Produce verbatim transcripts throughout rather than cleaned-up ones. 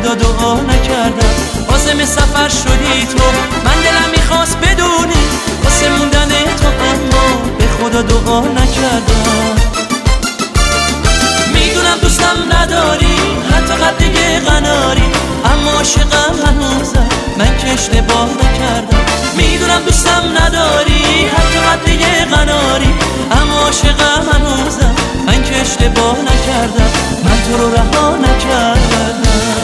خدا دعا نکردم. عازم سفر شدی تو، من دلم میخواست بدونی واسه موندن تو، اما به خدا دعا نکردم. میدونم دوستم نداری، حتی قد قناری، اما عاشقم هنوزم، من که اشتباه نکردم. میدونم دوستم نداری، حتی قد قناری، اما عاشقم هنوزم، من که اشتباه نکردم. من تو رو رها نکردم.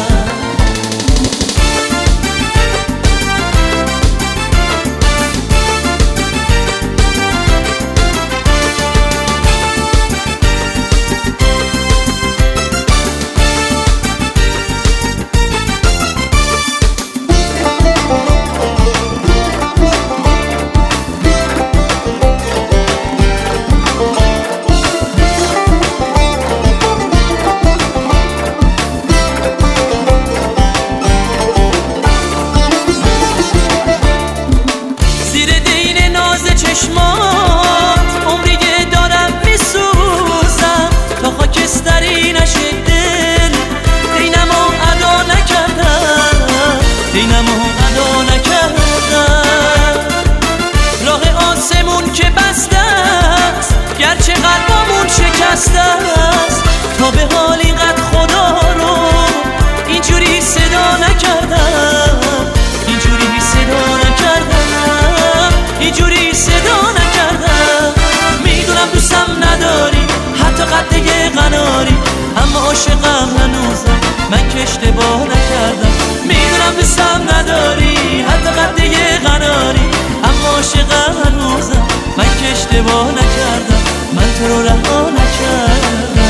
چشمات عمریه دارم میسوزم، تا خاکستری نشه دل، دینمو ادا نکردم، دینمو ادا نکردم. راه آسمون که بسته است، گرچه قلبمون شکسته است، تا به حال اینقدر خدا رو اینجوری صدا نکردم، اینجوری صدا نکردم، اینجوری صدا نکردم. میدونم دوستم نداری، حتی قد قناری، اما عاشقم هنوزم، من که اشتباه نکردم. میدونم دوستم نداری، حتی قد قناری، اما عاشقم هنوزم، من که اشتباه نکردم. من تو رو رها نکردم.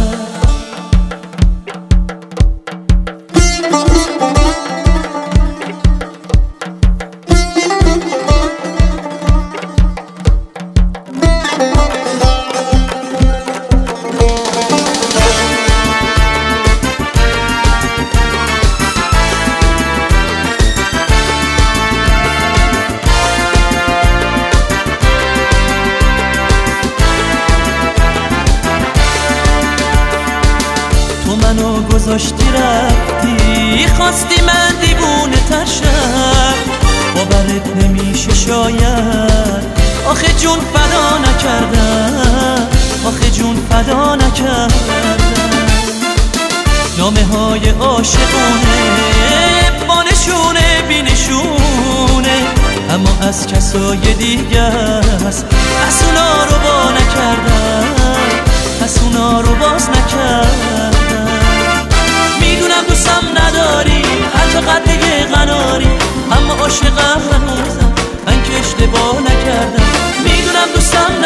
تو منو گذاشتی رفتی، خواستی من دیوونه تر شم، باورت نمیشه شاید، آخه جون فدا نکردم، آخه جون فدا نکردم. نامه های عاشقونه با نشونه بی نشونه، اما از کسای دیگه است، پس اونا رو با نکردم، پس اونا رو باز نکردم. میدونم دوستم نداری، حتی قد قناری، اما عاشقم هنوزم، من که اشتباه نکردم. میدونم دوستم